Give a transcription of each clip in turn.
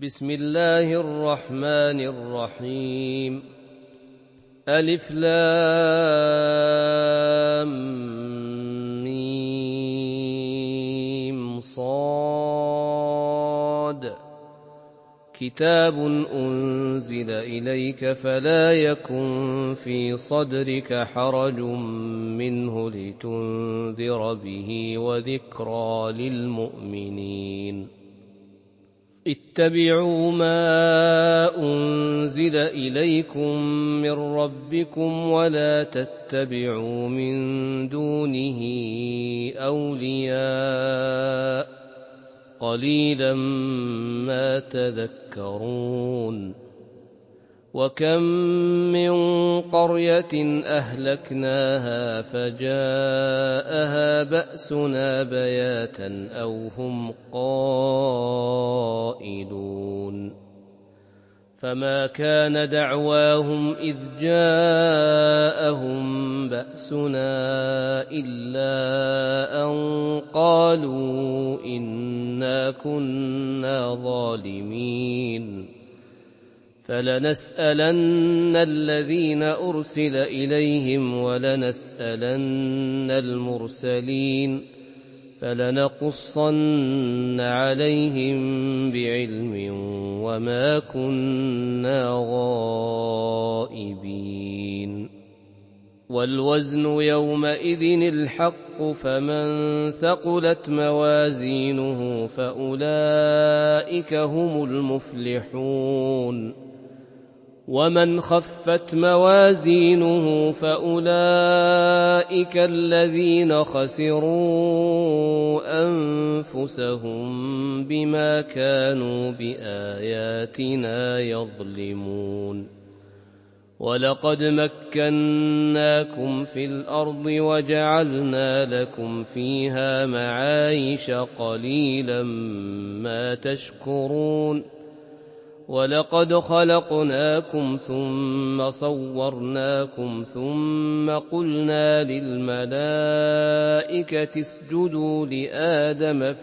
بسم الله الرحمن الرحيم. ألف لام ميم صاد. كتاب أنزل إليك فلا يكن في صدرك حرج منه لتنذر به وذكرى للمؤمنين. اتبعوا ما أنزل إليكم من ربكم ولا تتبعوا من دونه أولياء قليلا ما تذكرون. وكم من قرية أهلكناها فجاءها بأسنا بياتا أو هم قائلون. فما كان دعواهم إذ جاءهم بأسنا إلا أن قالوا إنا كنا ظالمين. فلنسألن الذين أرسل إليهم ولنسألن المرسلين فلنقصن عليهم بعلم وما كنا غائبين. والوزن يومئذ الحق فمن ثقلت موازينه فأولئك هم المفلحون. ومن خفت موازينه فأولئك الذين خسروا أنفسهم بما كانوا بآياتنا يظلمون. ولقد مكناكم في الأرض وجعلنا لكم فيها معايش قليلا ما تشكرون. ولقد خلقناكم ثم صورناكم ثم قلنا للملائكة اسجدوا لآدم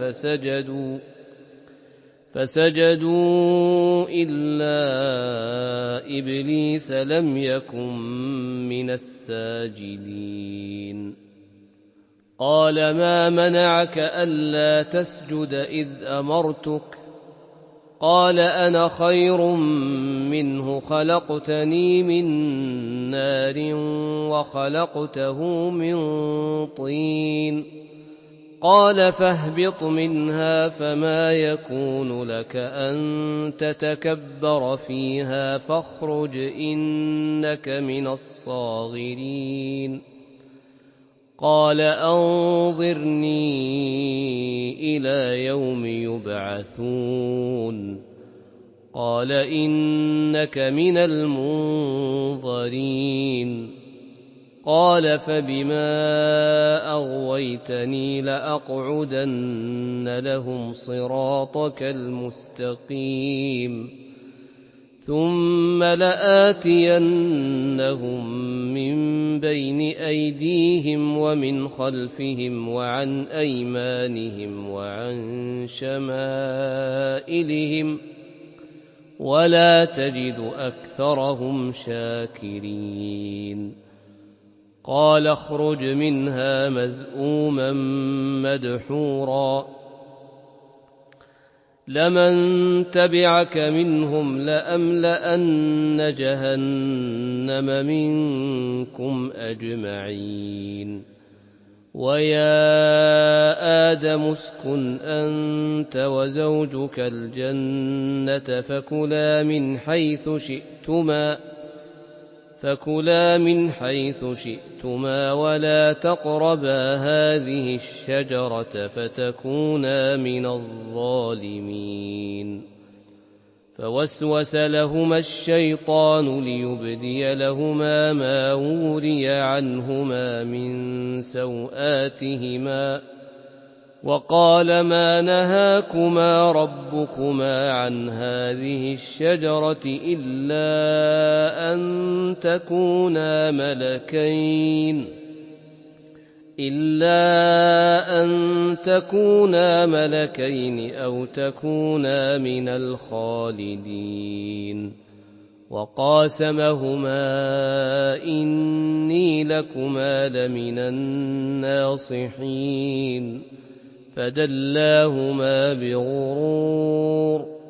فسجدوا إلا إبليس لم يكن من الساجدين. قال ما منعك ألا تسجد إذ أمرتك؟ قال أنا خير منه خلقتني من نار وخلقته من طين. قال فاهبط منها فما يكون لك أن تتكبر فيها فاخرج إنك من الصاغرين. قال أنظرني إلى يوم يبعثون. قال إنك من المنظرين. قال فبما أغويتني لأقعدن لهم صراطك المستقيم ثم لآتينهم من بين أيديهم ومن خلفهم وعن أيمانهم وعن شمائلهم ولا تجد أكثرهم شاكرين. قال اخرج منها مذءوما مدحورا لمن تبعك منهم لأملأن جهنم منكم أجمعين. ويا آدم اسكن أنت وزوجك الجنة فكلا من حيث شئتما ولا تقربا هذه الشجرة فتكونا من الظالمين. فوسوس لهما الشيطان ليبدي لهما ما وري عنهما من سوآتهما وقال ما نهاكما ربكما عن هذه الشجرة إلا أن تكونا ملكين إلا أن تكونا ملكين أو تكونا من الخالدين وقاسمهما إني لكما لمن الناصحين فدلاهما بغرور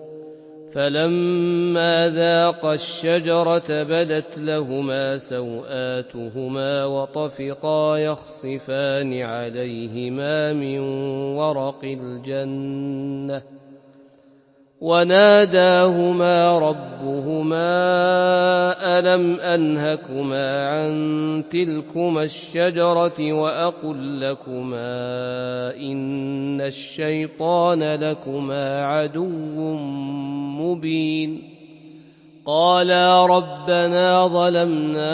فلما ذاقا الشجرة بدت لهما سوآتهما وطفقا يخصفان عليهما من ورق الجنة وناداهما ربهما ألم أنهكما عن تلكما الشجرة وأقل لكما إن الشيطان لكما عدو مبين قالا ربنا ظلمنا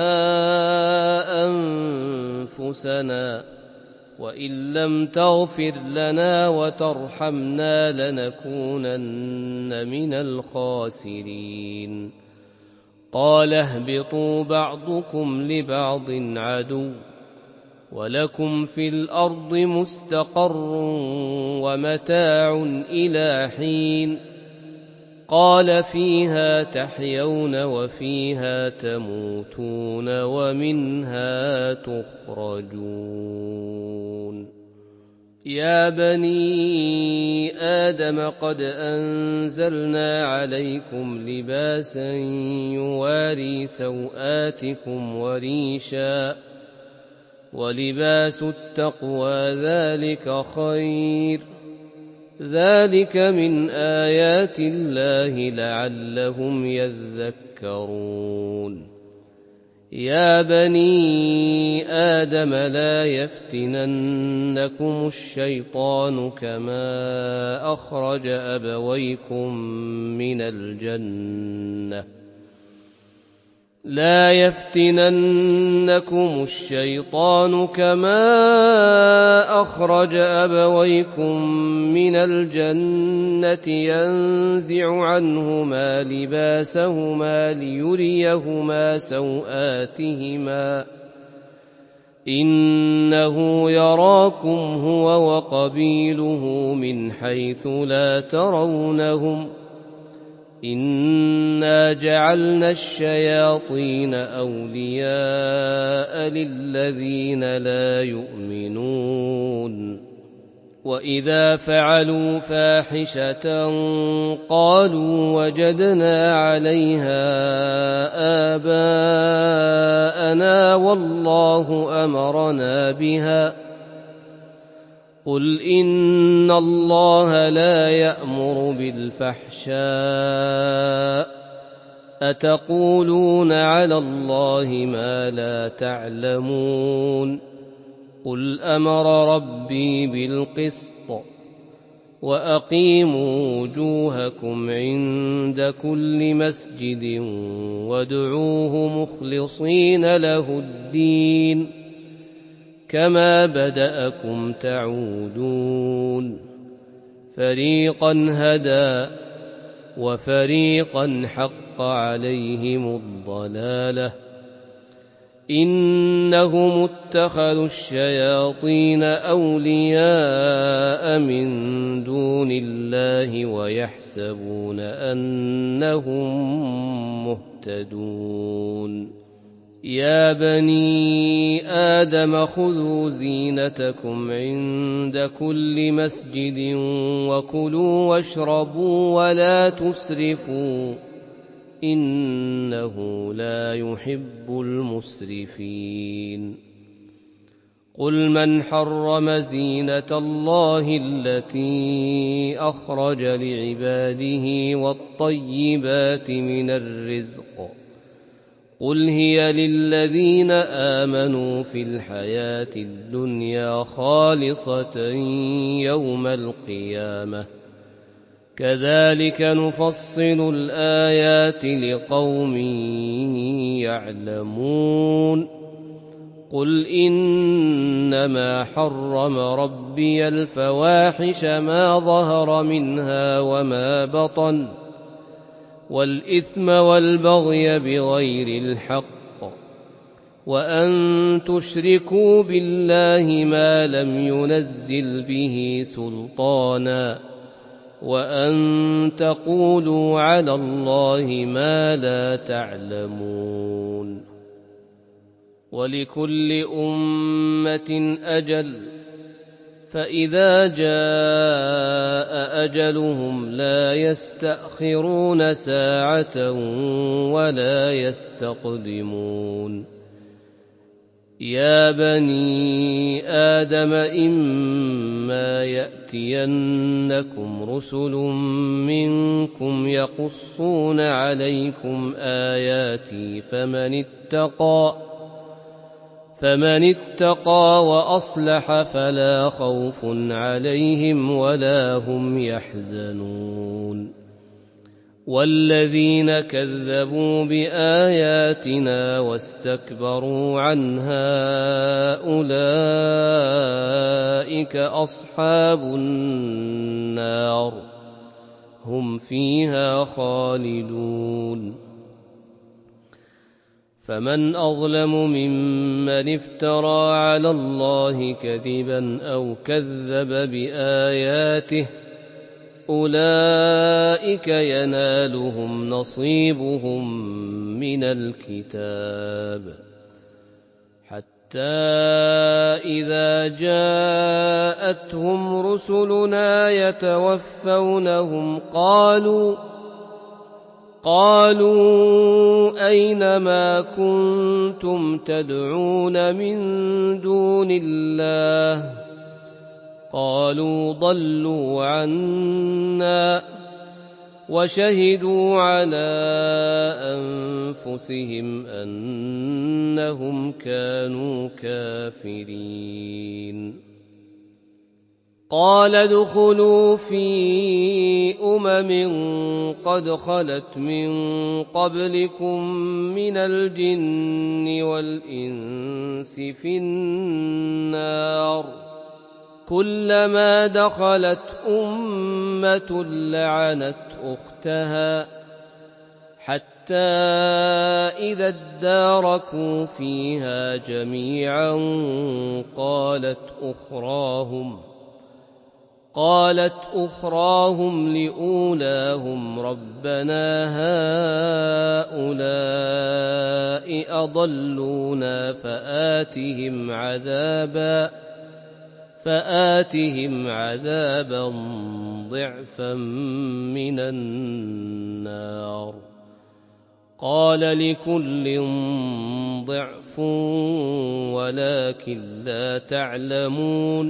أنفسنا وإن لم تغفر لنا وترحمنا لنكونن من الخاسرين قال اهبطوا بعضكم لبعض عدو ولكم في الأرض مستقر ومتاع إلى حين قال فيها تحيون وفيها تموتون ومنها تخرجون يا بني آدم قد أنزلنا عليكم لباسا يواري سوآتكم وريشا ولباس التقوى ذلك خير ذلك من آيات الله لعلهم يذكرون يا بني آدم لا يفتننكم الشيطان كما أخرج أبويكم من الجنة لا يفتننكم الشيطان كما أخرج أبويكم من الجنة ينزع عنهما لباسهما ليريهما سوآتهما إنه يراكم هو وقبيله من حيث لا ترونهم إنا جعلنا الشياطين أولياء للذين لا يؤمنون وإذا فعلوا فاحشة قالوا وجدنا عليها آباءنا والله أمرنا بها قل إن الله لا يأمر بالفحشاء أتقولون على الله ما لا تعلمون قل أمر ربي بالقسط وأقيموا وجوهكم عند كل مسجد وادعوه مخلصين له الدين كما بدأكم تعودون فريقا هدى وفريقا حق عليهم الضلالة إنهم اتخذوا الشياطين أولياء من دون الله ويحسبون أنهم مهتدون يا بني آدم خذوا زينتكم عند كل مسجد وكلوا واشربوا ولا تسرفوا إنه لا يحب المسرفين قل من حرم زينة الله التي أخرج لعباده والطيبات من الرزق قل هي للذين آمنوا في الحياة الدنيا خالصة يوم القيامة كذلك نفصل الآيات لقوم يعلمون قل إنما حرم ربي الفواحش ما ظهر منها وما بطن والإثم والبغي بغير الحق وأن تشركوا بالله ما لم ينزل به سلطانا وأن تقولوا على الله ما لا تعلمون ولكل أمة أجل فإذا جاء أجلهم لا يستأخرون ساعة ولا يستقدمون يا بني آدم إما يأتينكم رسل منكم يقصون عليكم آياتي فمن اتقى وأصلح فلا خوف عليهم ولا هم يحزنون والذين كذبوا بآياتنا واستكبروا عنها أولئك أصحاب النار هم فيها خالدون فمن أظلم ممن افترى على الله كذبا أو كذب بآياته أولئك ينالهم نصيبهم من الكتاب حتى إذا جاءتهم رسلنا يتوفونهم قالوا أين ما كنتم تدعون من دون الله قالوا ضلوا عنا وشهدوا على أنفسهم أنهم كانوا كافرين قال ادخلوا في قد خلت من قبلكم من الجن والإنس في النار كلما دخلت أمة لعنت أختها حتى إذا اداركوا فيها جميعا قالت أخراهم لأولاهم ربنا هؤلاء أضلونا فآتهم عذابا ضعفا من النار قال لكل ضعف ولكن لا تعلمون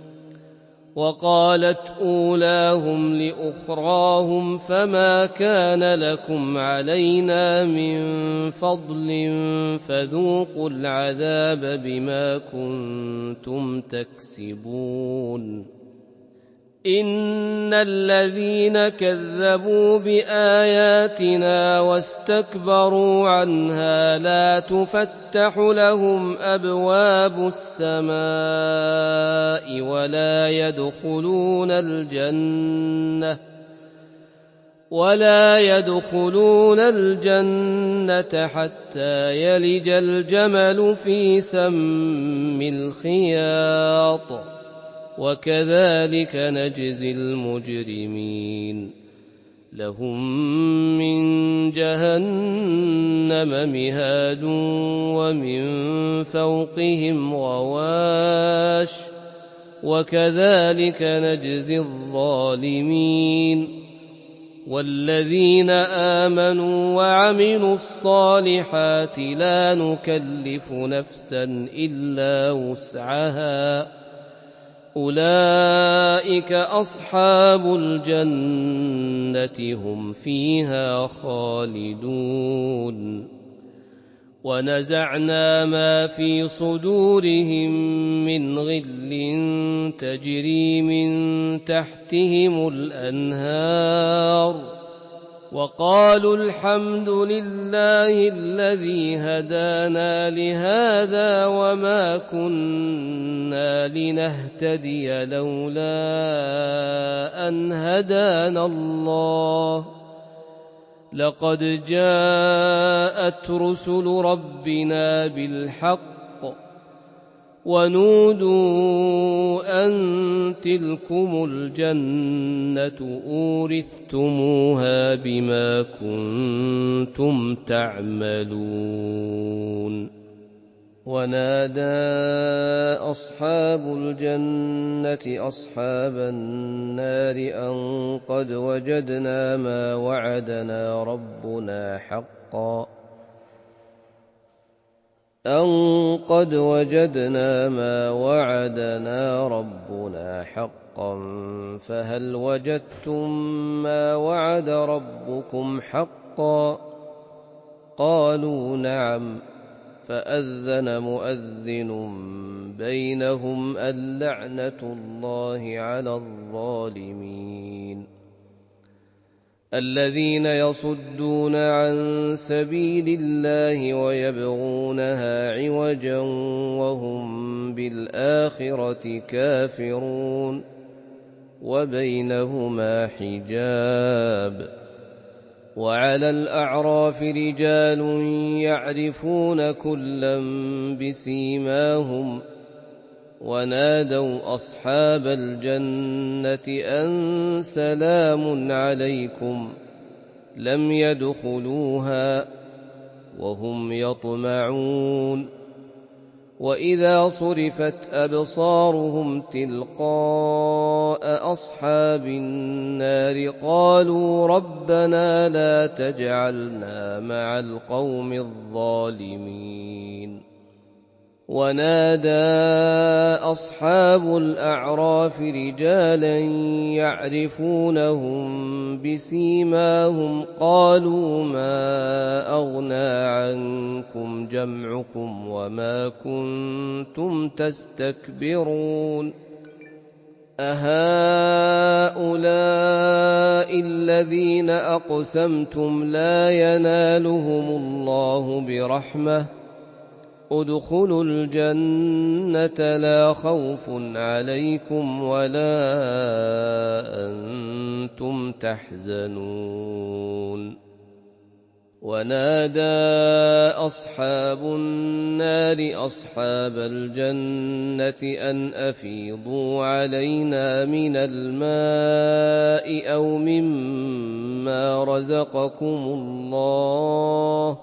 وقالت أولاهم لأخراهم فما كان لكم علينا من فضل فذوقوا العذاب بما كنتم تكسبون إن الذين كذبوا بآياتنا واستكبروا عنها لا تفتح لهم أبواب السماء ولا يدخلون الجنة حتى يلج الجمل في سم الخياط وكذلك نجزي المجرمين لهم من جهنم مهاد ومن فوقهم غواش وكذلك نجزي الظالمين والذين آمنوا وعملوا الصالحات لا نكلف نفسا إلا وسعها أولئك أصحاب الجنة هم فيها خالدون ونزعنا ما في صدورهم من غل تجري من تحتهم الأنهار وقالوا الحمد لله الذي هدانا لهذا وما كنا لنهتدي لولا أن هدانا الله لقد جاءت رسل ربنا بالحق ونودوا أن تلكم الجنة أورثتموها بما كنتم تعملون ونادى أصحاب الجنة أصحاب النار أن قد وجدنا ما وعدنا ربنا حقا فهل وجدتم ما وعد ربكم حقا قالوا نعم فأذن مؤذن بينهم اللعنة الله على الظالمين الذين يصدون عن سبيل الله ويبغونها عوجا وهم بالآخرة كافرون وبينهما حجاب وعلى الأعراف رجال يعرفون كلا بسيماهم ونادوا أصحاب الجنة أن سلام عليكم لم يدخلوها وهم يطمعون وإذا صرفت أبصارهم تلقاء أصحاب النار قالوا ربنا لا تجعلنا مع القوم الظالمين ونادى أصحاب الأعراف رجالا يعرفونهم بسيماهم قالوا ما أغنى عنكم جمعكم وما كنتم تستكبرون أهؤلاء الذين أقسمتم لا ينالهم الله برحمة ادخلوا الجنة لا خوف عليكم ولا أنتم تحزنون ونادى أصحاب النار أصحاب الجنة أن أفيضوا علينا من الماء أو مما رزقكم الله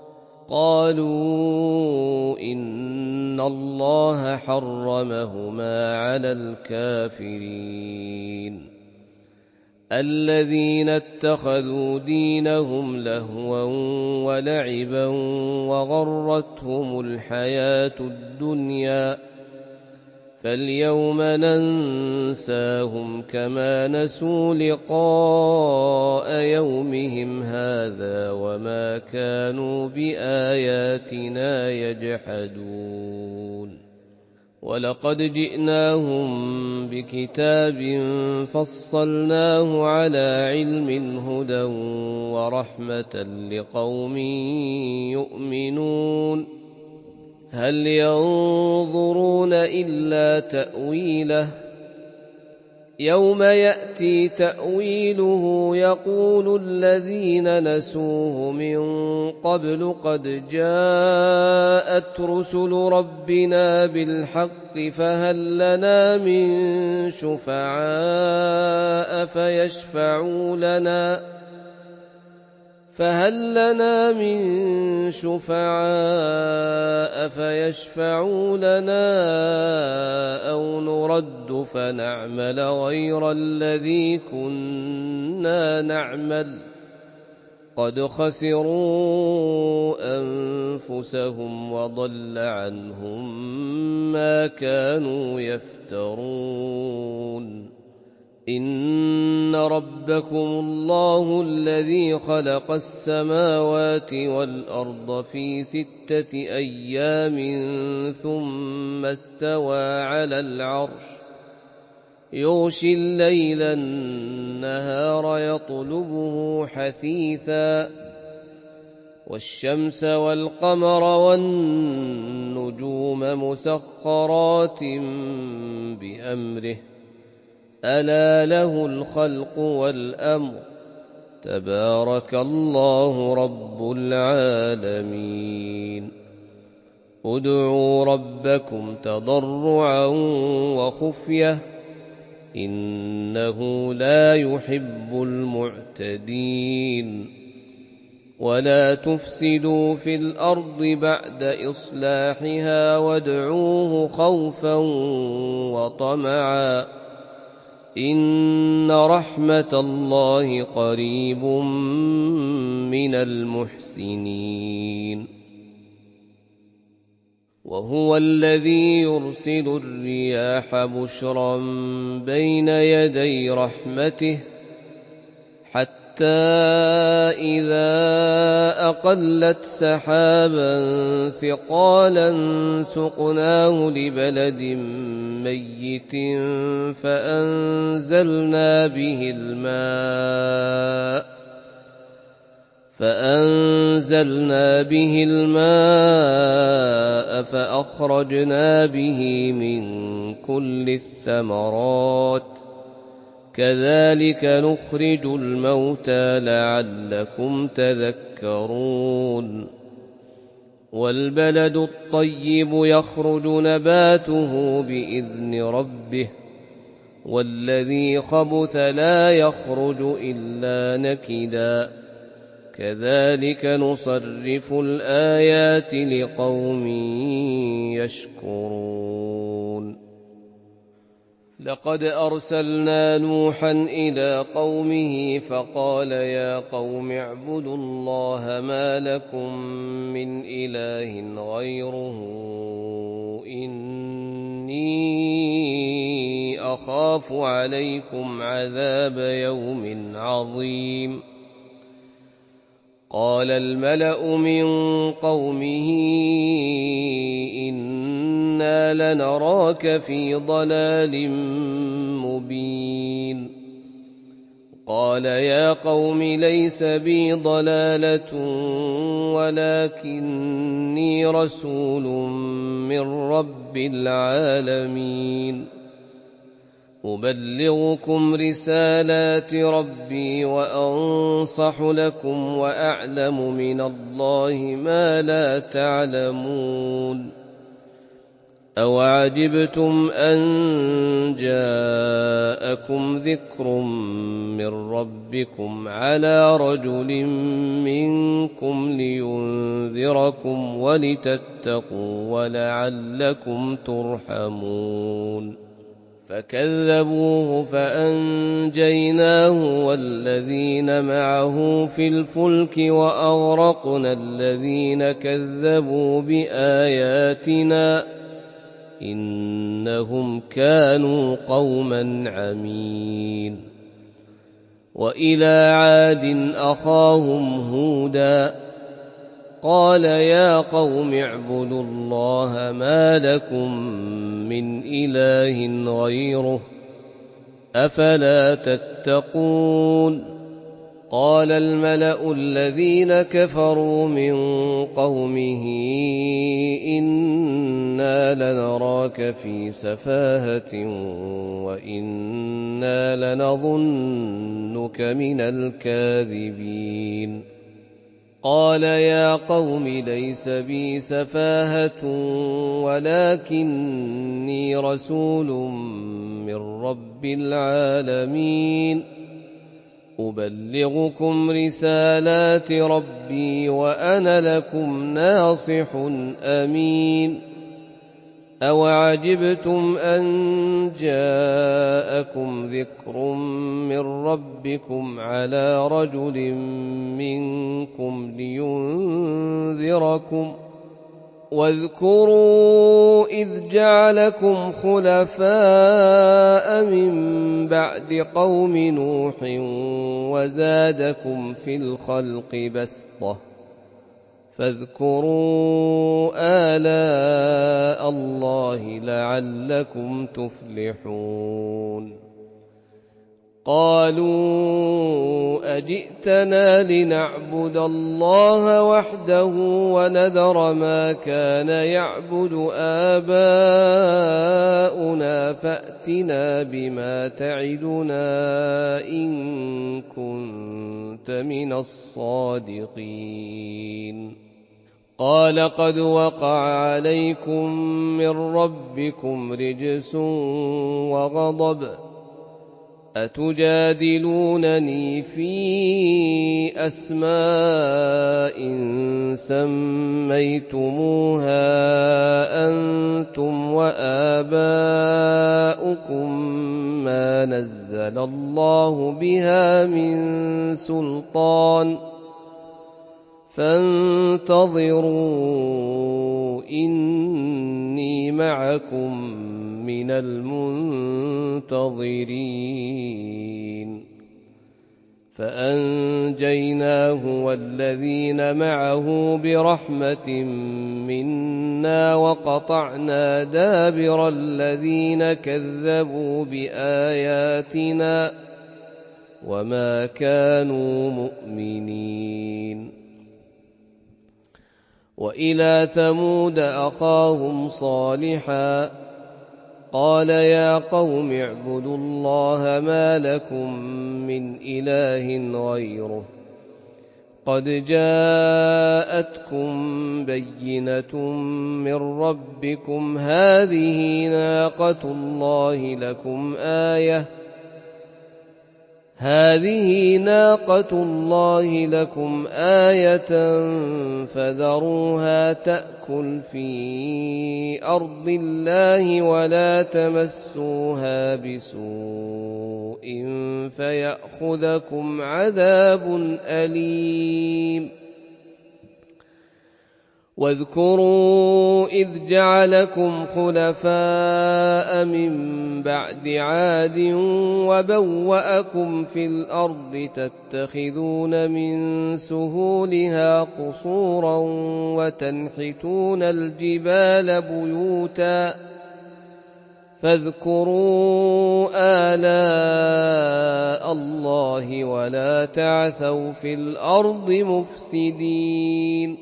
قالوا إن الله حرمهما على الكافرين الذين اتخذوا دينهم لهوا ولعبا وغرتهم الحياة الدنيا فاليوم ننساهم كما نسوا لقاء يومهم هذا وما كانوا بآياتنا يجحدون ولقد جئناهم بكتاب فصلناه على علم هدى ورحمة لقوم يؤمنون هل ينظرون إلا تأويله يوم يأتي تأويله يقول الذين نسوه من قبل قد جاءت رسل ربنا بالحق فهل لنا من شفعاء فيشفعوا لنا أو نرد فنعمل غير الذي كنا نعمل قد خسروا أنفسهم وضل عنهم ما كانوا يفترون إن ربكم الله الذي خلق السماوات والأرض في 6 أيام ثم استوى على العرش يغشي الليل النهار يطلبه حثيثا والشمس والقمر والنجوم مسخرات بأمره ألا له الخلق والأمر تبارك الله رب العالمين ادعوا ربكم تضرعا وخفية إنه لا يحب المعتدين ولا تفسدوا في الأرض بعد إصلاحها وادعوه خوفا وطمعا إن رحمة الله قريب من المحسنين وهو الذي يرسل الرياح بشرا بين يدي رحمته حتى إذا أقلت سحابا ثقالا سقناه لبلد ميت فأنزلنا به الماء فأخرجنا به من كل الثمرات كذلك نخرج الموتى لعلكم تذكرون والبلد الطيب يخرج نباته بإذن ربه والذي خبث لا يخرج إلا نكدا كذلك نصرف الآيات لقوم يشكرون لقد أرسلنا نوحا إلى قومه فقال يا قوم اعبدوا الله ما لكم من إله غيره إني أخاف عليكم عذاب يوم عظيم قال الملأ من قومه إنا لنراك في ضلال مبين قال يا قوم ليس بي ضلالة ولكني رسول من رب العالمين أبلغكم رسالات ربي وأنصح لكم وأعلم من الله ما لا تعلمون أوعجبتم أن جاءكم ذكر من ربكم على رجل منكم لينذركم ولتتقوا ولعلكم ترحمون فكذبوه فأنجيناه والذين معه في الفلك وأغرقنا الذين كذبوا بآياتنا إنهم كانوا قوما عمين وإلى عاد أخاهم هودا قال يا قوم اعبدوا الله ما لكم من إله غيره أفلا تتقون قال الملأ الذين كفروا من قومه إنا لنراك في سفاهة وإنا لنظنك من الكاذبين قال يا قوم ليس بي سفاهة ولكني رسول من رب العالمين أبلغكم رسالات ربي وأنا لكم ناصح أمين أوعجبتم أن جاءكم ذكر من ربكم على رجل منكم لينذركم واذكروا إذ جعلكم خلفاء من بعد قوم نوح وزادكم في الخلق بسطة فاذكروا آلاء الله لعلكم تفلحون قالوا أجئتنا لنعبد الله وحده ونذر ما كان يعبد آباؤنا فأتنا بما تعدنا إن كنت من الصادقين قال قد وقع عليكم من ربكم رجس وغضب أتجادلونني في أسماء سميتموها أنتم وآباؤكم ما نزل الله بها من سلطان فانتظروا إني معكم من المنتظرين فأنجيناه والذين معه برحمة منا وقطعنا دابر الذين كذبوا بآياتنا وما كانوا مؤمنين وإلى ثمود أخاهم صالحا قال يا قوم اعبدوا الله ما لكم من إله غيره قد جاءتكم بينة من ربكم هذه ناقة الله لكم آية فذروها تأكل في أرض الله ولا تمسوها بسوء فيأخذكم عذاب أليم واذكروا إذ جعلكم خلفاء من بعد عاد وبوأكم في الأرض تتخذون من سهولها قصورا وتنحتون الجبال بيوتا فاذكروا آلاء الله ولا تعثوا في الأرض مفسدين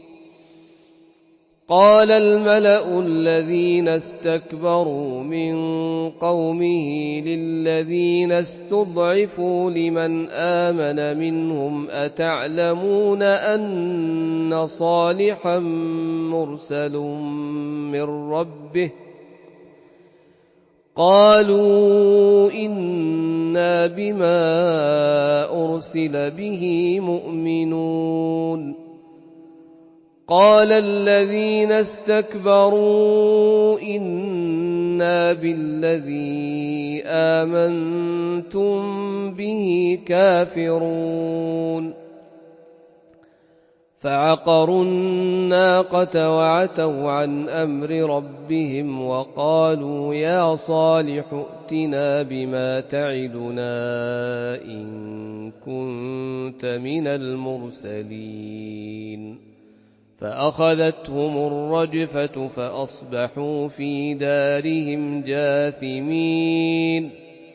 قال الملأ الذين استكبروا من قومه للذين استضعفوا لمن آمن منهم أتعلمون أن صالحا مرسل من ربه قالوا إنا بما أرسل به مؤمنون قال الذين استكبروا إنا بالذي آمنتم به كافرون فعقروا الناقة وعتوا عن أمر ربهم وقالوا يا صالح ائتنا بما تعدنا إن كنت من المرسلين فأخذتهم الرجفة فأصبحوا في دارهم جاثمين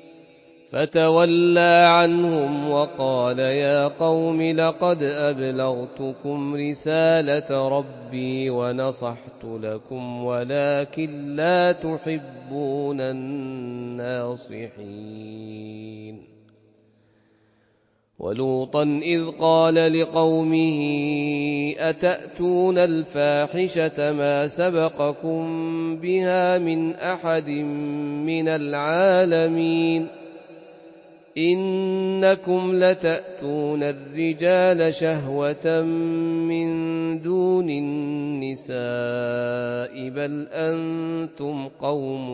فتولى عنهم وقال يا قوم لقد أبلغتكم رسالة ربي ونصحت لكم ولكن لا تحبون الناصحين ولوطا إذ قال لقومه أتأتون الفاحشة ما سبقكم بها من أحد من العالمين إنكم لتأتون الرجال شهوة من دون النساء بل أنتم قوم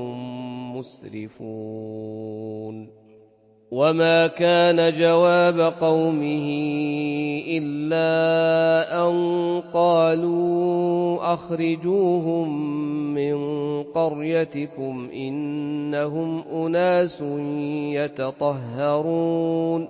مسرفون وما كان جواب قومه إلا أن قالوا أخرجوهم من قريتكم إنهم أناس يتطهرون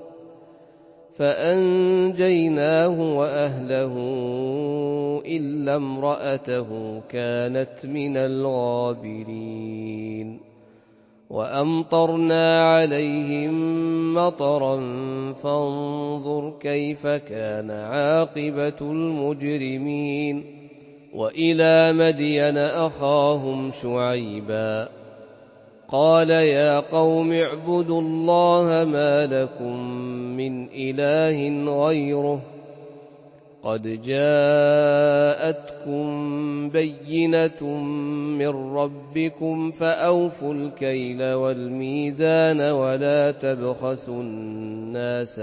فأنجيناه وأهله إلا امرأته كانت من الغابرين وأمطرنا عليهم مطرا فانظر كيف كان عاقبة المجرمين. وإلى مدين أخاهم شعيبا قال يا قوم اعبدوا الله ما لكم من إله غيره قد جاءتكم بينة من ربكم فأوفوا الكيل والميزان ولا تبخسوا الناس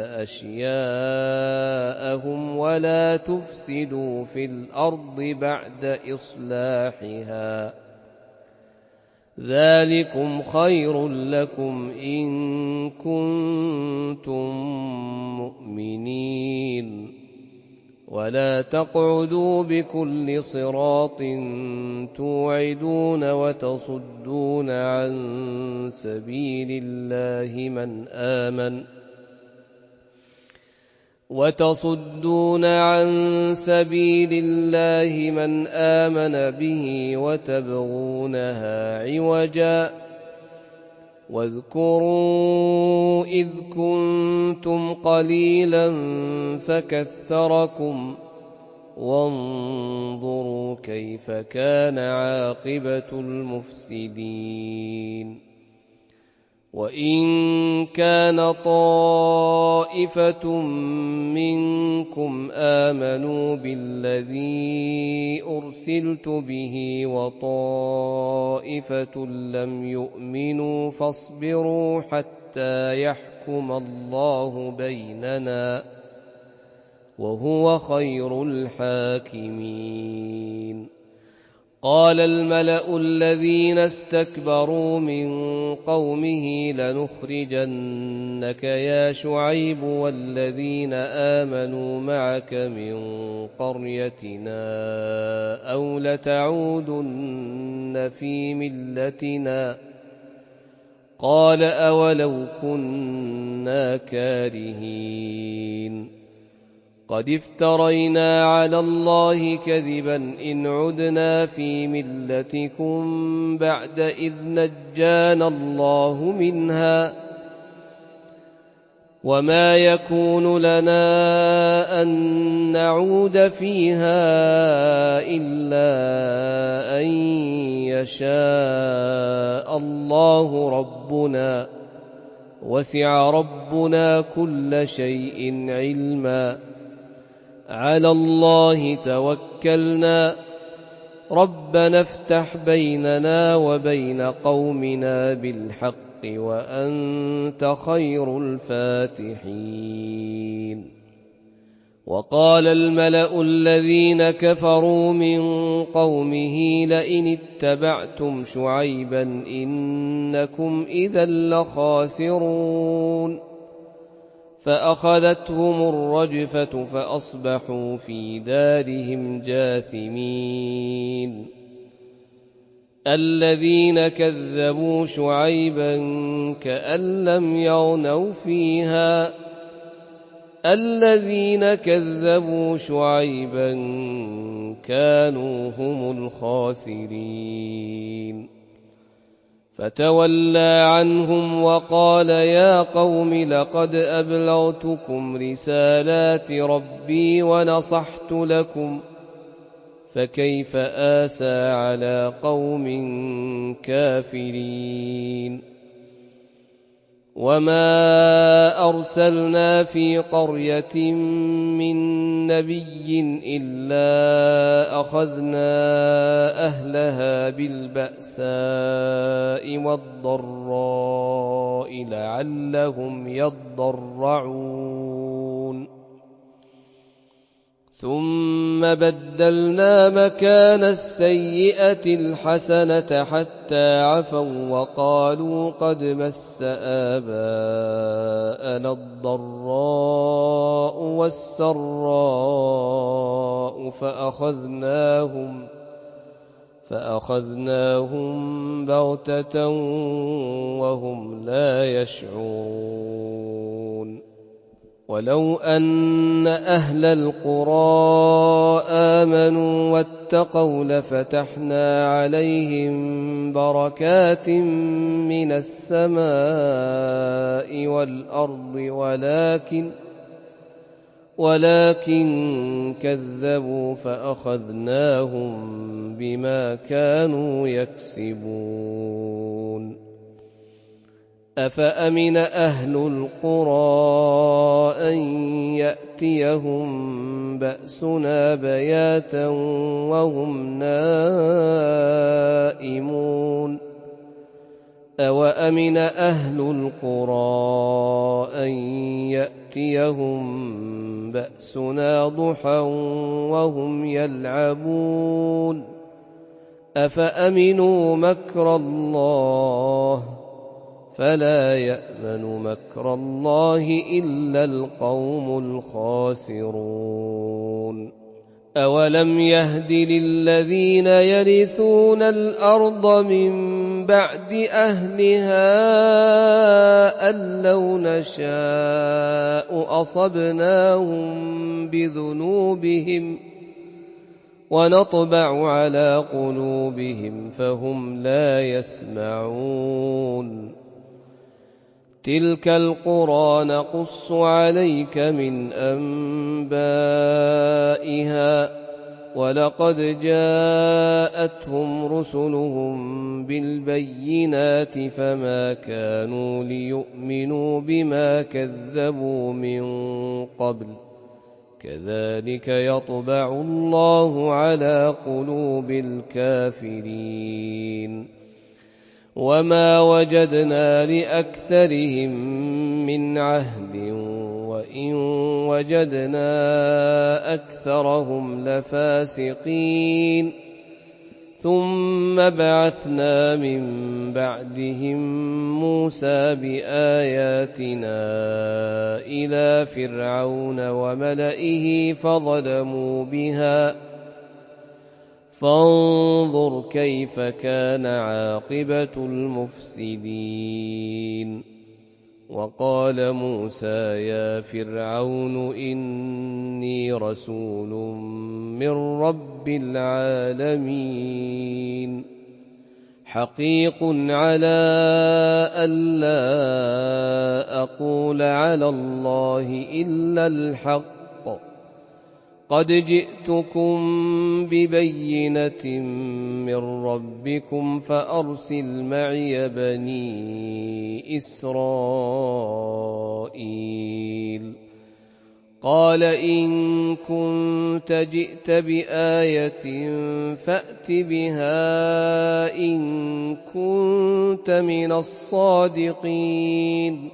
أشياءهم ولا تفسدوا في الأرض بعد إصلاحها ذلكم خير لكم إن كنتم مؤمنين. ولا تقعدوا بكل صراط توعدون وتصدون عن سبيل الله من آمن به وتبغونها عوجا واذكروا إذ كنتم قليلا فكثركم وانظروا كيف كان عاقبة المفسدين. وإن كان طائفة منكم آمنوا بالذي أرسلت به وطائفة لم يؤمنوا فاصبروا حتى يحكم الله بيننا وهو خير الحاكمين. قال الملأ الذين استكبروا من قومه لنخرجنك يا شعيب والذين آمنوا معك من قريتنا أو لتعودن في ملتنا قال أولو كنا كارهين. قد افترينا على الله كذبا إن عدنا في ملتكم بعد إذ نجانا الله منها وما يكون لنا أن نعود فيها إلا أن يشاء الله ربنا وسع ربنا كل شيء علما على الله توكلنا ربنا افتح بيننا وبين قومنا بالحق وأنت خير الفاتحين. وقال الملأ الذين كفروا من قومه لئن اتبعتم شعيبا إنكم إذا لخاسرون. فأخذتهم الرجفة فأصبحوا في دارهم جاثمين. الذين كذبوا شعيبا كأن لم يغنوا فيها الذين كذبوا شعيبا كانوا هم الخاسرين. فتولى عنهم وقال يا قوم لقد أبلغتكم رسالات ربي ونصحت لكم فكيف آسى على قوم كافرين. وما أرسلنا في قرية من نبي إلا أخذنا أهلها بالبأساء والضراء لعلهم يضرعون. ثم بدلنا مكان السيئة الحسنة حتى عفوا وقالوا قد مس آباءنا الضراء والسراء فأخذناهم بغتة وهم لا يشعرون. ولو أن أهل القرى آمنوا واتقوا لفتحنا عليهم بركات من السماء والأرض ولكن كذبوا فأخذناهم بما كانوا يكسبون. أفأمن أهل القرى أن يأتيهم بأسنا بياتا وهم نائمون أوأمن أهل القرى أن يأتيهم بأسنا ضحى وهم يلعبون أفأمنوا مكر الله فلا يأمن مكر الله إلا القوم الخاسرون. أولم يهد للذين يرثون الأرض من بعد أهلها أن لو نشاء أصبناهم بذنوبهم ونطبع على قلوبهم فهم لا يسمعون. تلك القرى نقص عليك من أنبائها ولقد جاءتهم رسلهم بالبينات فما كانوا ليؤمنوا بما كذبوا من قبل كذلك يطبع الله على قلوب الكافرين. وما وجدنا لأكثرهم من عهد وإن وجدنا أكثرهم لفاسقين. ثم بعثنا من بعدهم موسى بآياتنا إلى فرعون وملئه فظلموا بها فانظر كيف كان عاقبة المفسدين. وقال موسى يا فرعون إني رسول من رب العالمين حقيق على ألا أقول على الله إلا الحق قد جئتكم ببينة من ربكم فأرسل معي بني إسرائيل. قال إن كنت جئت بآية فأت بها إن كنت من الصادقين.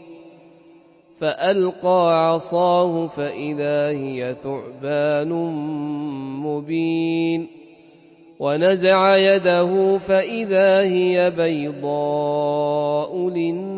فألقى عصاه فإذا هي ثعبان مبين ونزع يده فإذا هي بيضاء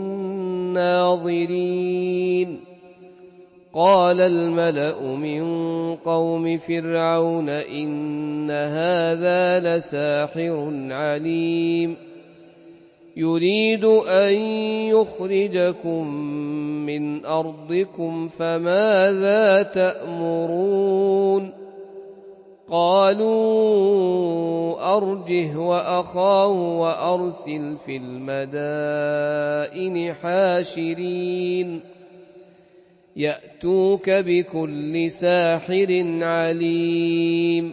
للناظرين. قال الملأ من قوم فرعون إن هذا لساحر عليم يريد أن يخرجكم من أرضكم فماذا تأمرون. قالوا أرجه وأخاه وأرسل في المدائن حاشرين يأتوك بكل ساحر عليم.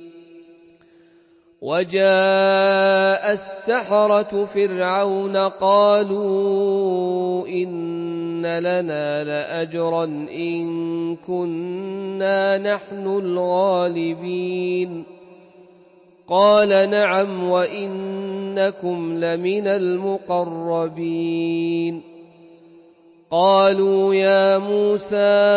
وجاء السحرة فرعون قالوا إن لنا لأجرا إن كنا نحن الغالبين. قال نعم وإنكم لمن المقربين. قالوا يا موسى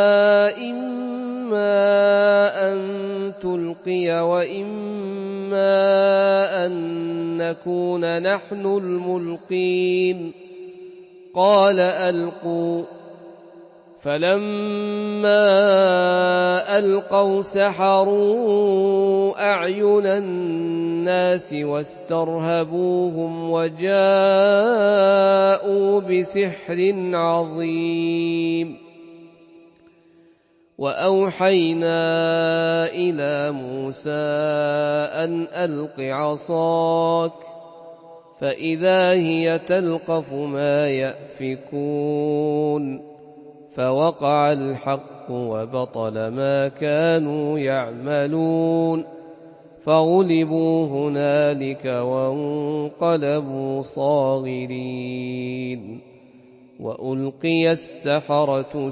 إما أن تلقي وإما أن نكون نحن الملقين. قال ألقوا. فلما ألقوا سحروا أعين الناس واسترهبوهم وجاءوا بسحر عظيم. وأوحينا إلى موسى أن ألق عصاك فإذا هي تلقف ما يأفكون فوقع الحق وبطل ما كانوا يعملون فغلبوا هنالك وانقلبوا صاغرين وألقي السحرة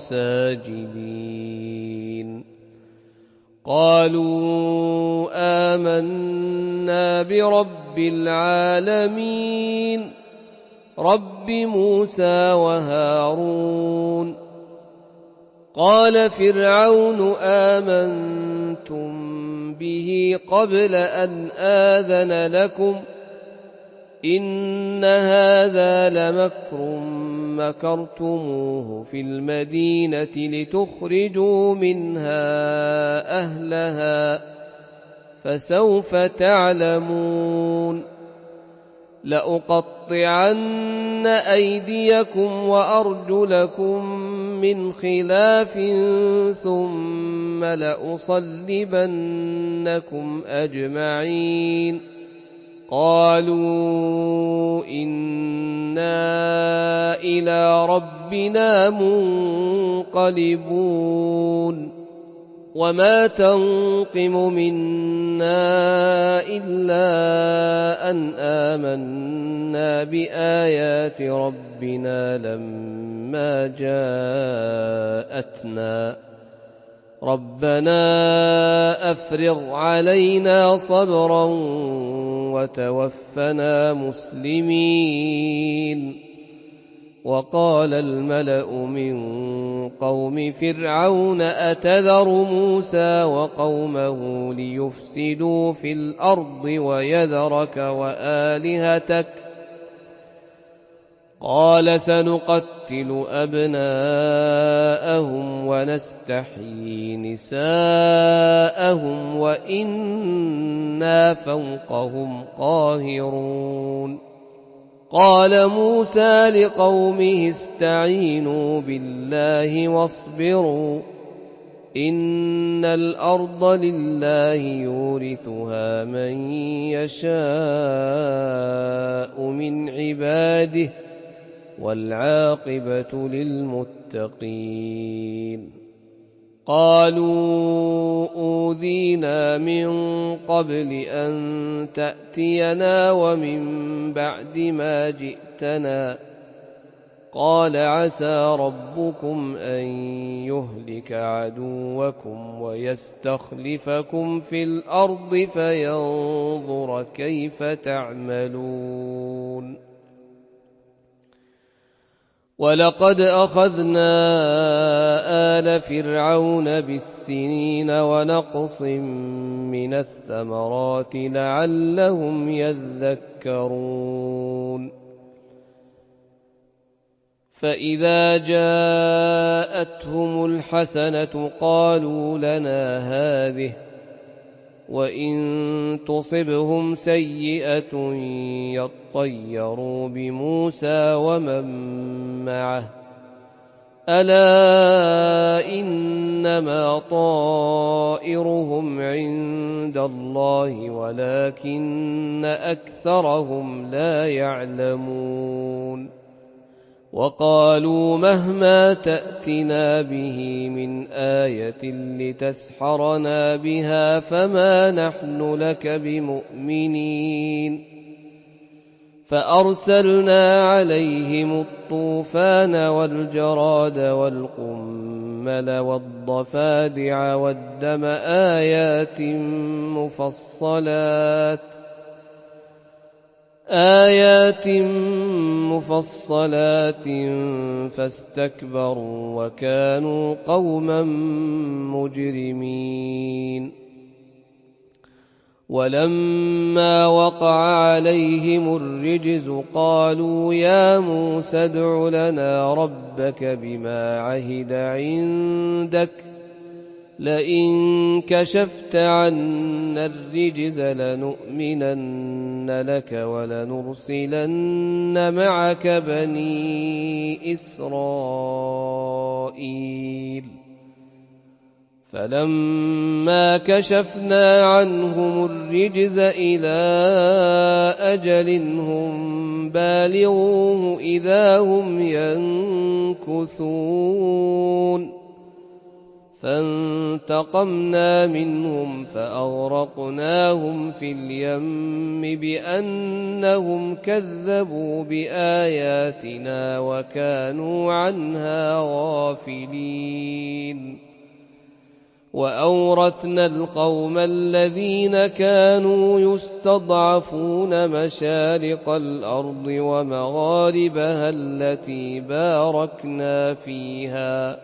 ساجدين قالوا آمنا برب العالمين رب موسى وهارون قال فرعون آمنتم به قبل أن آذن لكم إن هذا لمكر مكرتموه في المدينة لتخرجوا منها أهلها فسوف تعلمون لأقطعن أيديكم وأرجلكم من خلاف ثم لأصلبنكم أجمعين قالوا إنا إلى ربنا منقلبون وما تنقم منا إلا أن آمنا بآيات ربنا لما جاءتنا ربنا أفرغ علينا صبرا وتوفنا مسلمين وقال الملأ من قوم فرعون أتذر موسى وقومه ليفسدوا في الأرض ويذرك وآلهتك قال سنقتل أبناءهم ونستحيي نساءهم وإنا فوقهم قاهرون قال موسى لقومه استعينوا بالله واصبروا إن الأرض لله يورثها من يشاء من عباده والعاقبة للمتقين قالوا أوذينا من قبل أن تأتينا ومن بعد ما جئتنا قال عسى ربكم أن يهلك عدوكم ويستخلفكم في الأرض فينظر كيف تعملون ولقد أخذنا آل فرعون بالسنين ونقص من الثمرات لعلهم يذكرون فإذا جاءتهم الحسنة قالوا لنا هذه وإن تصبهم سيئة يطيروا بموسى ومن معه ألا إنما طائرهم عند الله ولكن أكثرهم لا يعلمون وقالوا مهما تأتنا به من آية لتسحرنا بها فما نحن لك بمؤمنين فأرسلنا عليهم الطوفان والجراد والقمل والضفادع والدم آيات مفصلات فاستكبروا وكانوا قوما مجرمين ولما وقع عليهم الرجز قالوا يا موسى ادع لنا ربك بما عهد عندك لئن كشفت عنا الرجز لنؤمنن لك ولنرسلن معك بني إسرائيل فلما كشفنا عنهم الرجز إلى أجل هم بالغوه إذا هم ينكثون فانتقمنا منهم فأغرقناهم في اليم بأنهم كذبوا بآياتنا وكانوا عنها غافلين وأورثنا القوم الذين كانوا يستضعفون مشارق الأرض ومغاربها التي باركنا فيها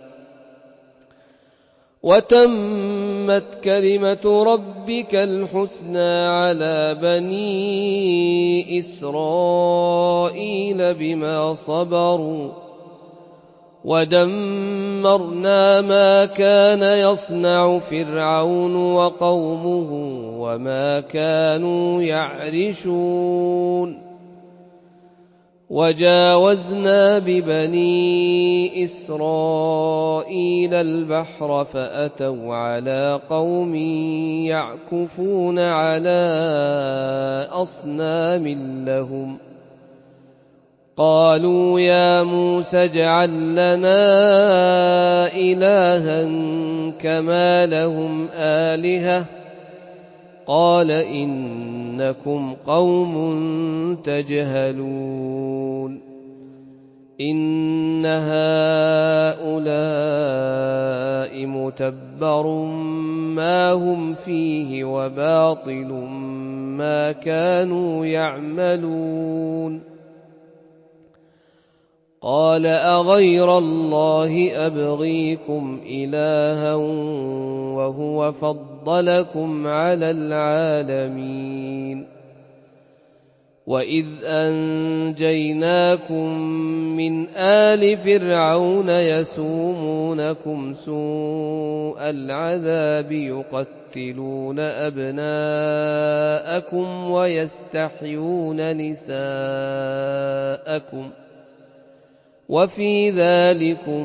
وتمت كلمة ربك الحسنى على بني إسرائيل بما صبروا ودمرنا ما كان يصنع فرعون وقومه وما كانوا يعرشون وجاوزنا ببني إسرائيل البحر فأتوا على قوم يعكفون على أصنام لهم قالوا يا موسى اجعل لنا إلها كما لهم آلهة قال إنكم قوم تجهلون إن هؤلاء متبر ما هم فيه وباطل ما كانوا يعملون قال أغير الله أبغيكم إلها وهو فضلكم على العالمين وإذ أنجيناكم من آل فرعون يسومونكم سوء العذاب يقتلون أبناءكم ويستحيون نساءكم وفي ذلكم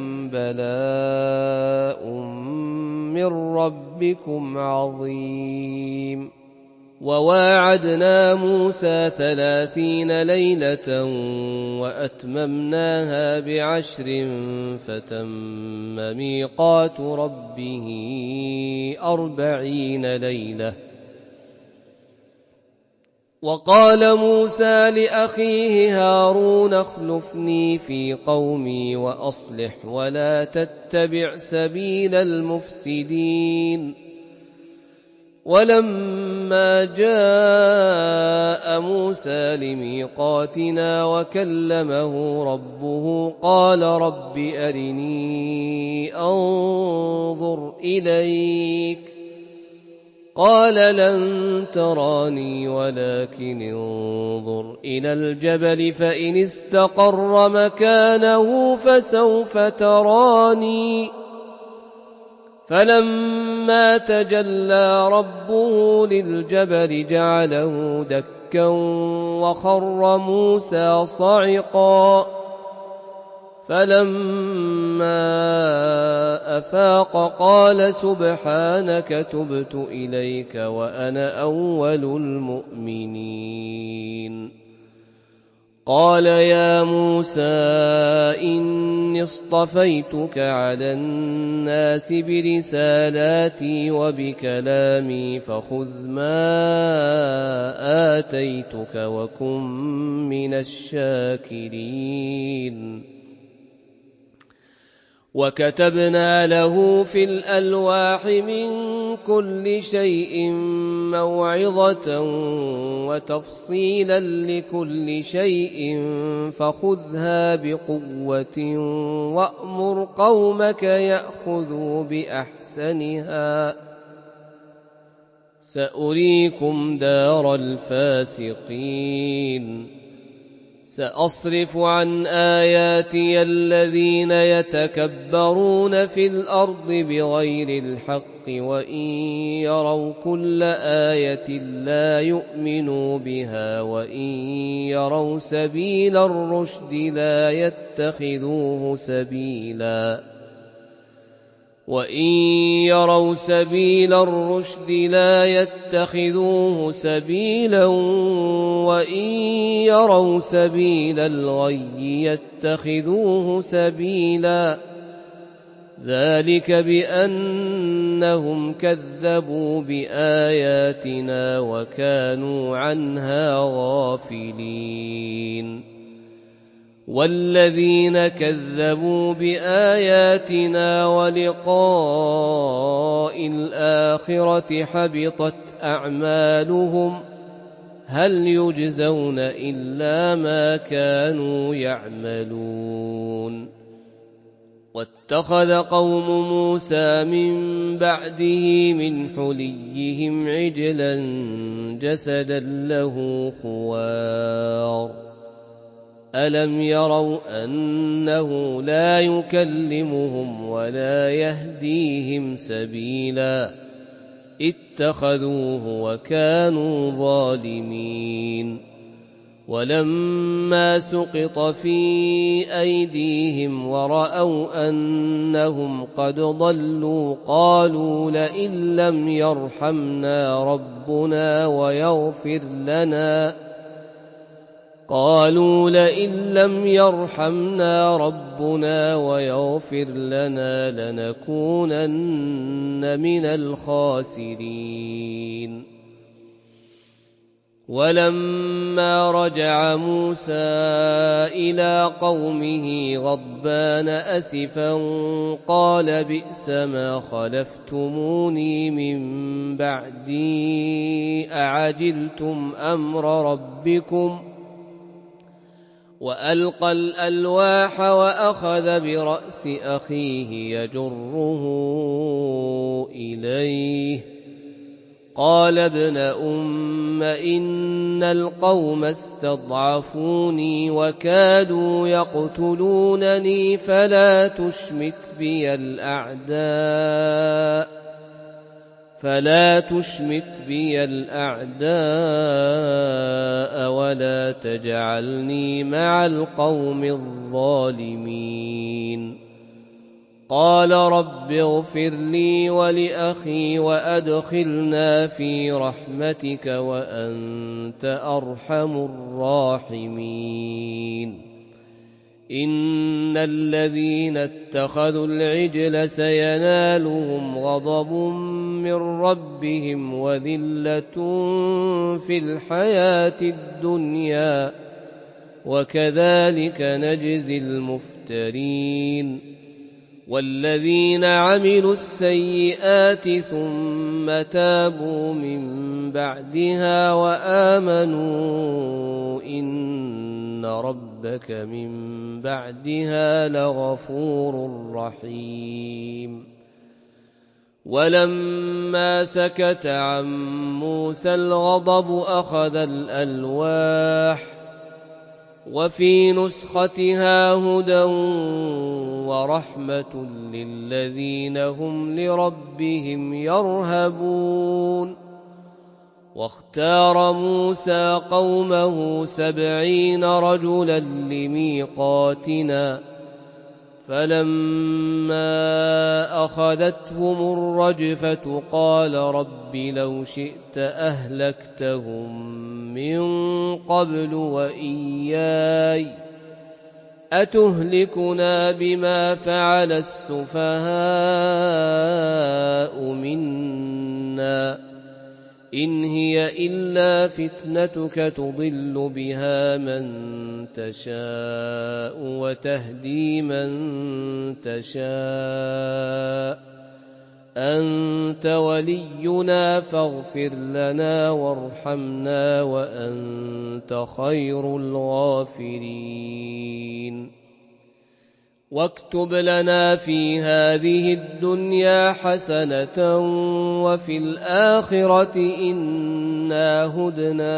بلاء من ربكم عظيم وواعدنا موسى 30 ليلة وأتممناها ب10 فتم ميقات ربه 40 ليلة وقال موسى لأخيه هارون اخلفني في قومي وأصلح ولا تتبع سبيل المفسدين ولما جاء موسى لميقاتنا وكلمه ربه قال رب أرني أنظر إليك قال لن تراني ولكن انظر إلى الجبل فإن استقر مكانه فسوف تراني فلما تجلى ربه للجبل جعله دكا وخر موسى صعقا فلما أفاق قال سبحانك تبت إليك وأنا أول المؤمنين قال يا موسى إني اصطفيتك على الناس برسالاتي وبكلامي فخذ ما آتيتك وكن من الشاكرين وكتبنا له في الألواح من كل شيء موعظة وتفصيلا لكل شيء فخذها بقوة وأمر قومك يأخذوا بأحسنها سأريكم دار الفاسقين سأصرف عن آياتي الذين يتكبرون في الأرض بغير الحق وإن يروا كل آية لا يؤمنوا بها وإن يروا سبيل الرشد لا يتخذوه سبيلا وإن يروا سبيل الرشد لا يتخذوه سبيلا وإن يروا سبيل الغي يتخذوه سبيلا ذلك بأنهم كذبوا بآياتنا وكانوا عنها غافلين والذين كذبوا بآياتنا ولقاء الآخرة حبطت أعمالهم هل يجزون إلا ما كانوا يعملون واتخذ قوم موسى من بعده من حليهم عجلا جسدا له خوار ألم يروا أنه لا يكلمهم ولا يهديهم سبيلا اتخذوه وكانوا ظالمين ولما سقط في أيديهم ورأوا أنهم قد ضلوا قالوا لئن لم يرحمنا ربنا ويغفر لنا لنكونن من الخاسرين ولما رجع موسى إلى قومه غضبان أسفا قال بئس ما خلفتموني من بعدي أعجلتم أمر ربكم وألقى الألواح وأخذ برأس أخيه يجره إليه قال ابن أم إن القوم استضعفوني وكادوا يقتلونني فلا تشمت بي الأعداء ولا تجعلني مع القوم الظالمين قال رب اغفر لي ولأخي وأدخلنا في رحمتك وأنت أرحم الراحمين إن الذين اتخذوا العجل سينالهم غضب من ربهم وذلة في الحياة الدنيا وكذلك نجزي المفترين والذين عملوا السيئات ثم تابوا من بعدها وآمنوا إن ربك من بعدها لغفور رحيم ولما سكت عن موسى الغضب أخذ الألواح وفي نسختها هدى ورحمة للذين هم لربهم يرهبون واختار موسى قومه 70 رجلا لميقاتنا فلما أخذتهم الرجفة قال رب لو شئت أهلكتهم من قبل وإياي أتهلكنا بما فعل السفهاء منا إن هي إلا فتنتك تضل بها من تشاء وتهدي من تشاء أنت ولينا فاغفر لنا وارحمنا وأنت خير الغافرين واكتب لنا في هذه الدنيا حسنة وفي الآخرة إنا هدنا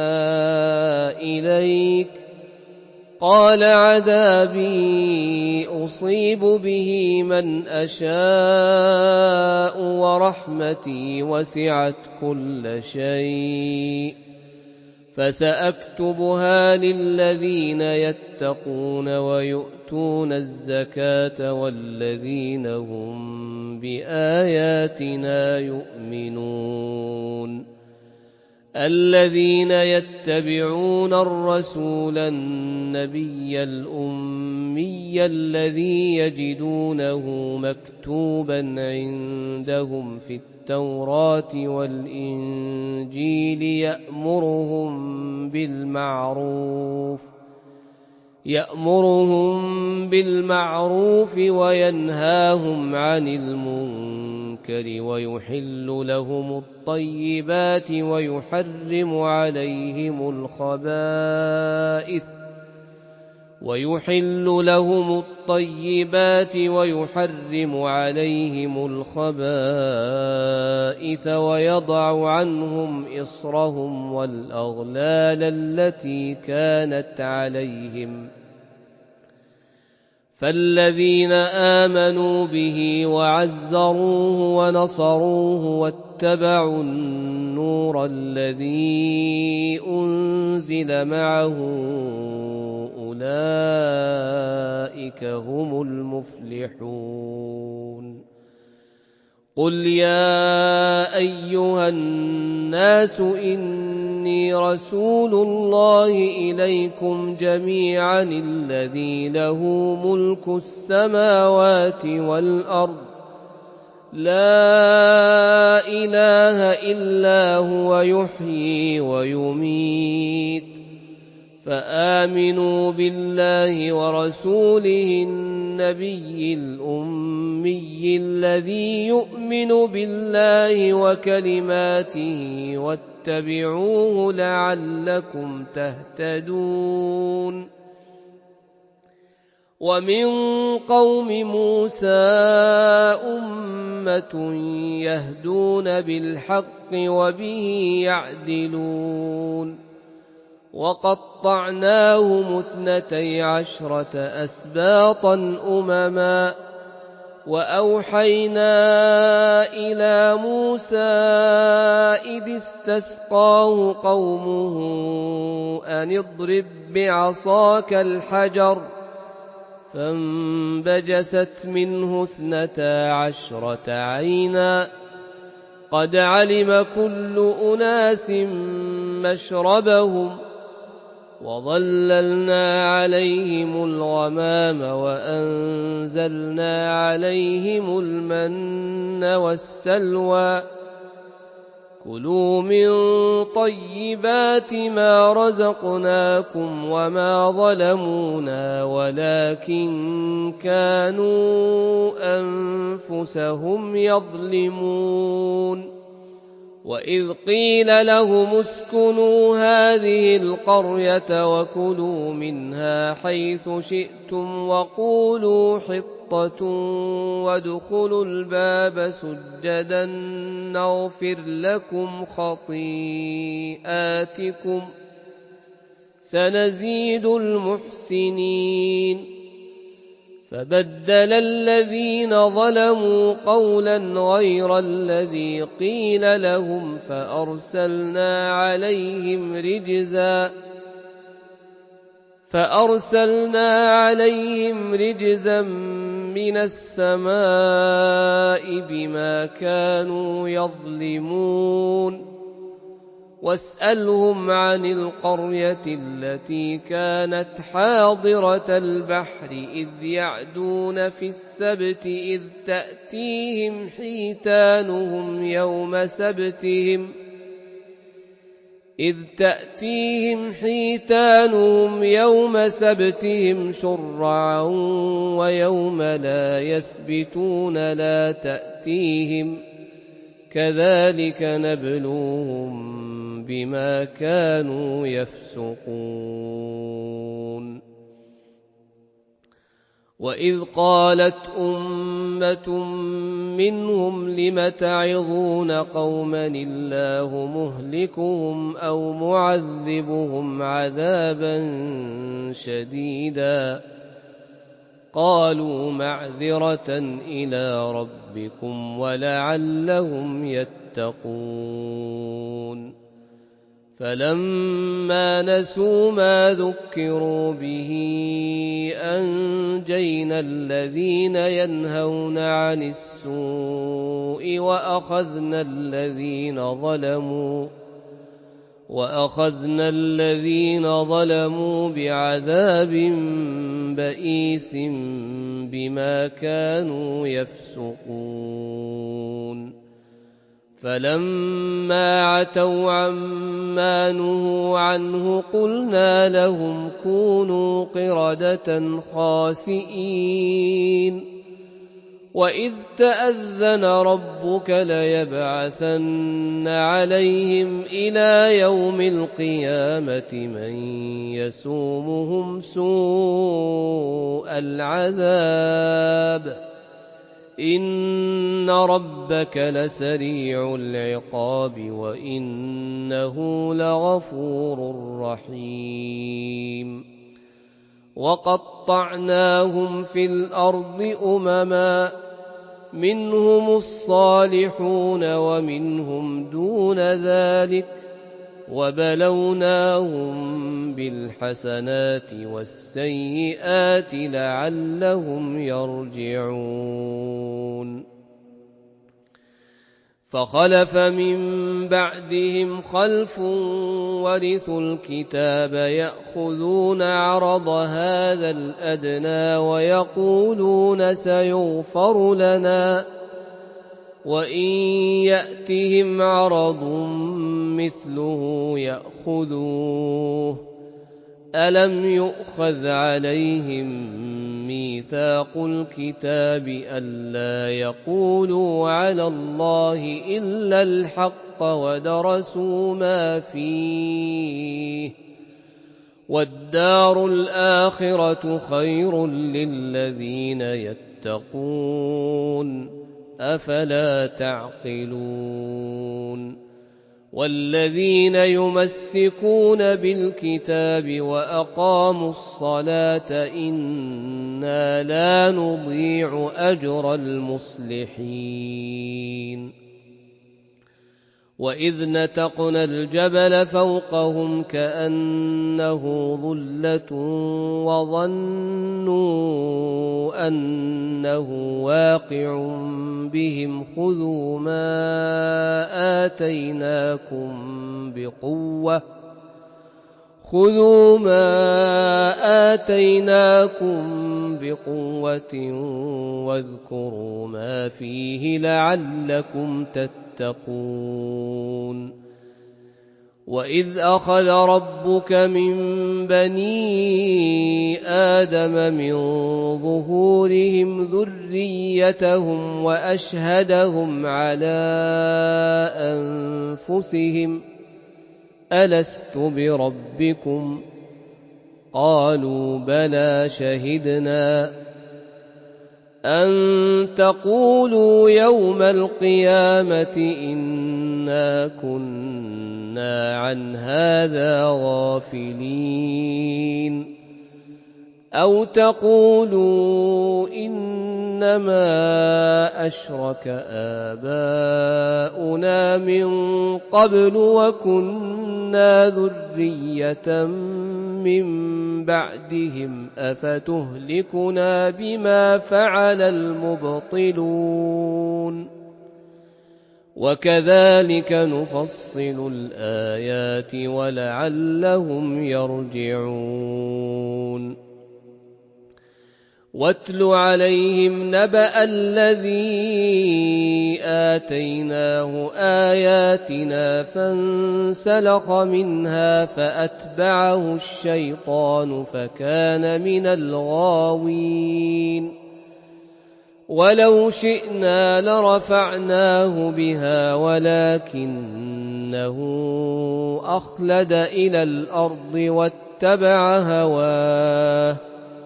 إليك قال عذابي أصيب به من أشاء ورحمتي وسعت كل شيء فسأكتبها للذين يتقون ويؤتون الزكاة والذين هم بآياتنا يؤمنون الذين يتبعون الرسول النبي الأمي الذي يجدونه مكتوبا عندهم في التوراة والإنجيل يأمرهم بالمعروف وينهاهم عن المنكر ويحل لهم الطيبات ويحرم عليهم الخبائث ويضع عنهم إصرهم والأغلال التي كانت عليهم فالذين آمنوا به وعزروه ونصروه واتبعوا النور الذي أنزل معه أولئك هم المفلحون قل يا أيها الناس إني رسول الله إليكم جميعا الذي له ملك السماوات والأرض لا إله إلا هو يحيي ويميت فآمنوا بالله ورسوله النبي الأمي الذي يؤمن بالله وكلماته واتبعوه لعلكم تهتدون ومن قوم موسى أمة يهدون بالحق وبه يعدلون وقطعناهم 12 أسباطا أمما وأوحينا إلى موسى إذ استسقاه قومه أن اضرب بعصاك الحجر فانبجست منه 12 عينا قد علم كل أناس مشربهم وظللنا عليهم الغمام وأنزلنا عليهم المن والسلوى كلوا من طيبات ما رزقناكم وما ظلمونا ولكن كانوا أنفسهم يظلمون وإذ قيل لهم اسكنوا هذه القرية وكلوا منها حيث شئتم وقولوا حطة وادخلوا الباب سجدا نغفر لكم خطيئاتكم سنزيد المحسنين فبدل الذينظلموا قولا غير الذي قيل لهم فأرسلنا عليهم رجزا من السماء بما كانوا يظلمون واسألهم عن القرية التي كانت حاضرة البحر إذ يعدون في السبت إذ تأتيهم حيتانهم يوم سبتهم شرعا ويوم لا يسبتون لا تأتيهم كذلك نبلوهم بما كانوا يفسقون وإذ قالت أمة منهم لم تعظون قوما الله مهلكهم أو معذبهم عذابا شديدا قالوا معذرة إلى ربكم ولعلهم يتقون فلما نسوا ما ذكروا به أنجينا الذين ينهون عن السوء وأخذنا الذين ظلموا بعذاب بئيس بما كانوا يفسقون فلما عتوا عما نهوا عنه قلنا لهم كونوا قردة خاسئين وإذ تأذن ربك ليبعثن عليهم إلى يوم القيامة من يسومهم سوء العذاب إن ربك لسريع العقاب وإنه لغفور رحيم وقطعناهم في الأرض أمما منهم الصالحون ومنهم دون ذلك وبلوناهم بالحسنات والسيئات لعلهم يرجعون فخلف من بعدهم خلف ورثوا الكتاب يأخذون عرض هذا الأدنى ويقولون سيغفر لنا وإن يأتهم عرض مثله يأخذوه ألم يؤخذ عليهم ميثاق الكتاب ألا يقولوا على الله إلا الحق ودرسوا ما فيه والدار الآخرة خير للذين يتقون أفلا تعقلون والذين يمسكون بالكتاب وأقاموا الصلاة إنا لا نضيع أجر المصلحين وإذ نتقنا الجبل فوقهم كأنه ظلة وظنوا أنه واقع بهم خذوا ما آتيناكم بقوة واذكروا ما فيه لعلكم تتقون وإذ أخذ ربك من بني آدم من ظهورهم ذريتهم وأشهدهم على أنفسهم ألست بربكم قالوا بلى شهدنا أن تقولوا يوم القيامة إنا كنا عن هذا غافلين أو تقولوا إنما أشرك آباؤنا من قبل وكنا ذرية من بعدهم أفتهلكنا بما فعل المبطلون وكذلك نفصل الآيات ولعلهم يرجعون واتل عليهم نبأ الذي آتيناه آياتنا فانسلخ منها فأتبعه الشيطان فكان من الغاوين ولو شئنا لرفعناه بها ولكنه أخلد إلى الأرض واتبع هواه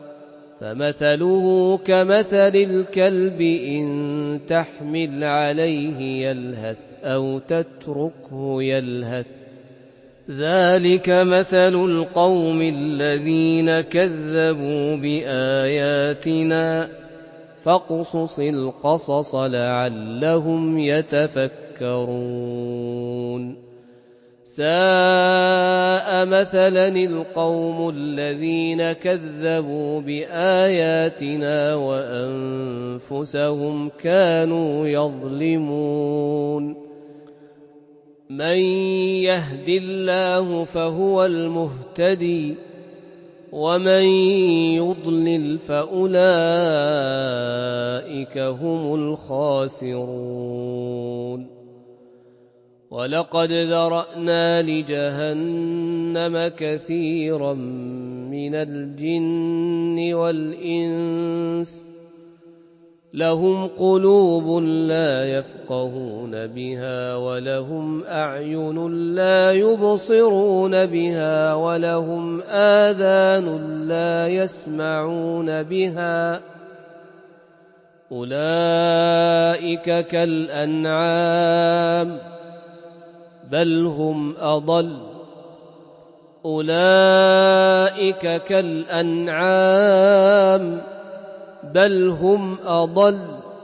فمثله كمثل الكلب إن تحمل عليه يلهث أو تتركه يلهث ذلك مثل القوم الذين كذبوا بآياتنا فاقصص القصص لعلهم يتفكرون ساء ساء مثلا القوم الذين كذبوا بآياتنا وأنفسهم كانوا يظلمون من يهد الله فهو المهتدي ومن يضلل فأولئك هم الخاسرون ولقد ذرأنا لجهنم كثيرا من الجن والإنس لهم قلوب لا يفقهون بها ولهم أعين لا يبصرون بها ولهم آذان لا يسمعون بها أولئك كالأنعام بل هم أضل أولئك كالأنعام بل هم أضل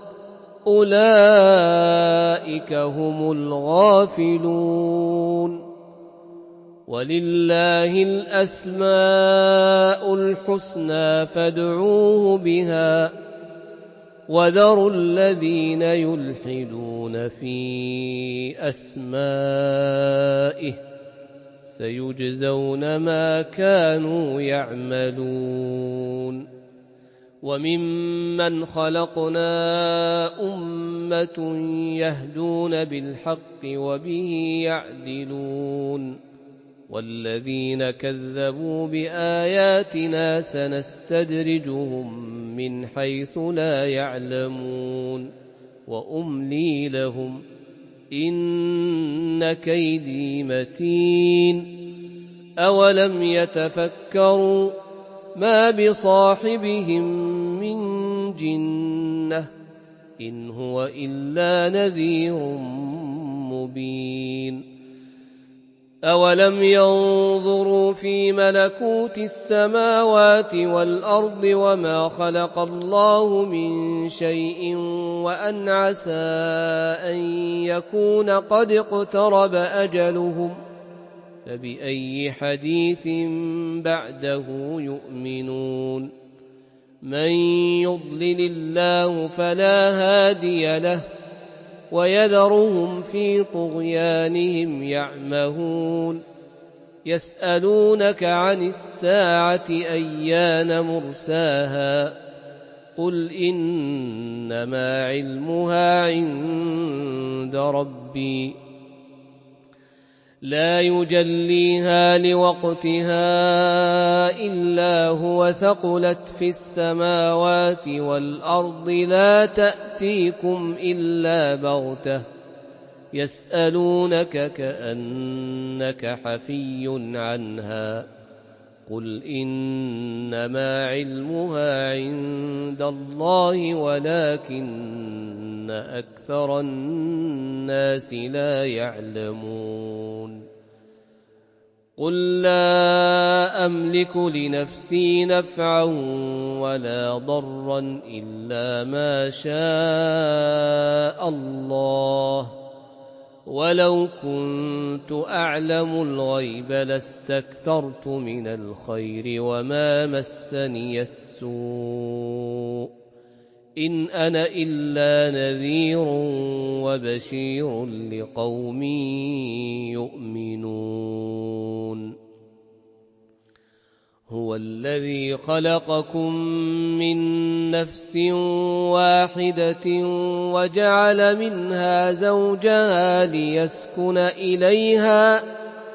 أولئك هم الغافلون ولله الأسماء الحسنى فادعوه بها وذروا الذين يلحدون في أسمائه سيجزون ما كانوا يعملون وممن خلقنا أمة يهدون بالحق وبه يعدلون والذين كذبوا بآياتنا سنستدرجهم من حيث لا يعلمون وأملي لهم إن كيدي متين أولم يتفكروا ما بصاحبهم من جنة إن هو إلا نذير مبين أولم ينظروا في ملكوت السماوات والأرض وما خلق الله من شيء وأن عسى أن يكون قد اقترب أجلهم فبأي حديث بعده يؤمنون من يضلل الله فلا هادي له ويذرهم في طغيانهم يعمهون يسألونك عن الساعة أيان مرساها قل إنما علمها عند ربي لا يجليها لوقتها إلا هو ثقلت في السماوات والأرض لا تأتيكم إلا بغتة يسألونك كأنك حفي عنها قل إنما علمها عند الله ولكن أكثر الناس لا يعلمون قل لا أملك لنفسي نفعا ولا ضرا إلا ما شاء الله ولو كنت أعلم الغيب لاستكثرت من الخير وما مسني السوء إن أنا إلا نذير وبشير لقوم يؤمنون هو الذي خلقكم من نفس واحدة وجعل منها زوجها ليسكن إليها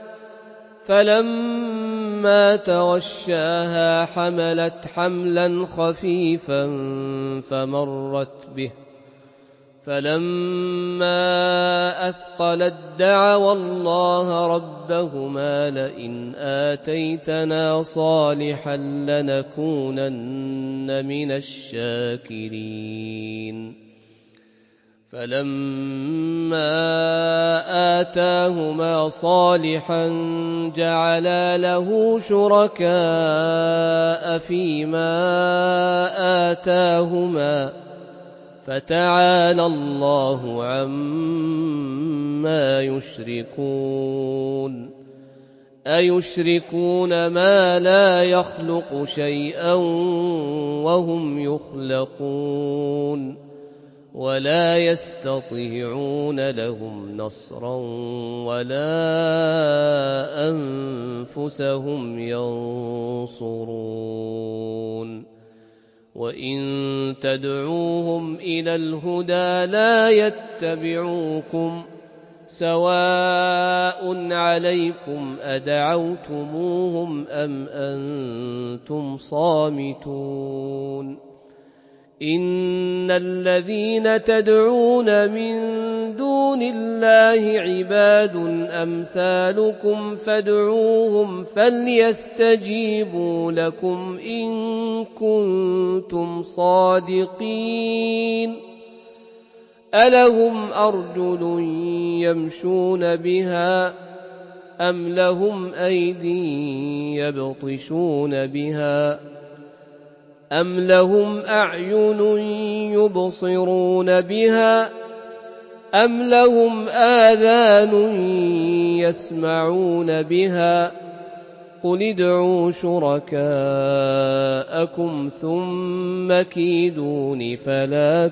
فلما تغشاها حملت حملا خفيفا فمرت به فلما أثقلت دعوا الله ربهما لئن آتيتنا صالحا لنكونن من الشاكرين فلما آتاهما صالحا جعلا له شركاء فيما آتاهما فتعالى الله عما يشركون أيشركون ما لا يخلق شيئا وهم يخلقون ولا يستطيعون لهم نصرا ولا أنفسهم ينصرون وإن تدعوهم إلى الهدى لا يتبعوكم سواء عليكم أدعوتموهم أم أنتم صامتون إن الذين تدعون من دون الله عباد أمثالكم فادعوهم فليستجيبوا لكم إن كنتم صادقين ألهم أرجل يمشون بها أم لهم أيدي يبطشون بها أم لهم أعين يبصرون بها أم لهم آذان يسمعون بها قل ادعوا شركاءكم ثم كيدون فلا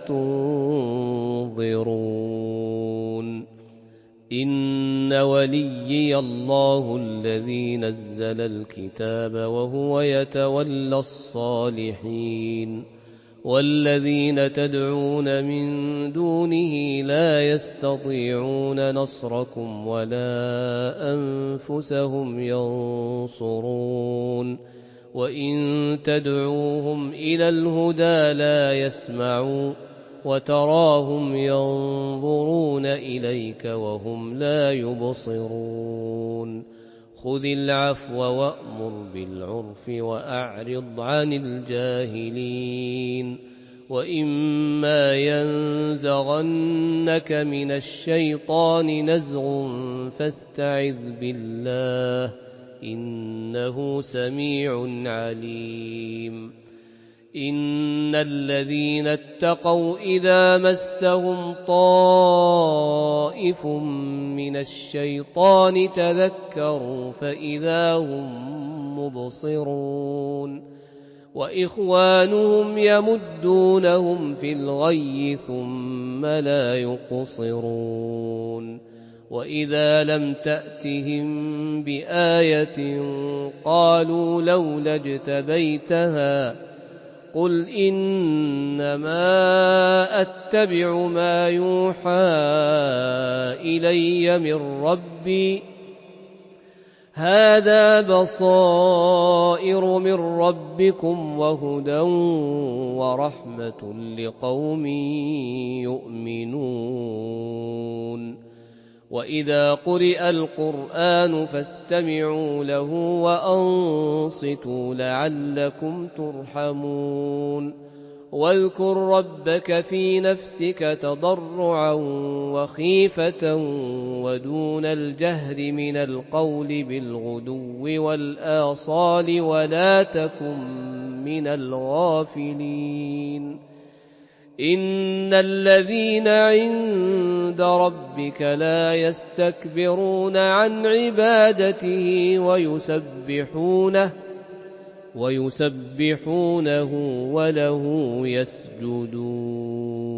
تنظرون إن وليي الله الذي نزل الكتاب وهو يتولى الصالحين والذين تدعون من دونه لا يستطيعون نصركم ولا أنفسهم ينصرون وإن تدعوهم إلى الهدى لا يسمعون وتراهم ينظرون إليك وهم لا يبصرون خذ العفو وأمر بالعرف وأعرض عن الجاهلين وإما ينزغنك من الشيطان نزغ فاستعذ بالله إنه سميع عليم إن الذين اتقوا إذا مسهم طائف من الشيطان تذكروا فإذا هم مبصرون وإخوانهم يمدونهم في الغي ثم لا يقصرون وإذا لم تأتهم بآية قالوا لولا اجتبيتها قل إنما أتبع ما يوحى إلي من ربي هذا بصائر من ربكم وهدى ورحمة لقوم يؤمنون وإذا قرئ القرآن فاستمعوا له وأنصتوا لعلكم ترحمون واذكر ربك في نفسك تضرعا وخيفة ودون الجهر من القول بالغدو والآصال ولا تكن من الغافلين إن الذين عند ربك لا يستكبرون عن عبادته ويسبحونه وله يسجدون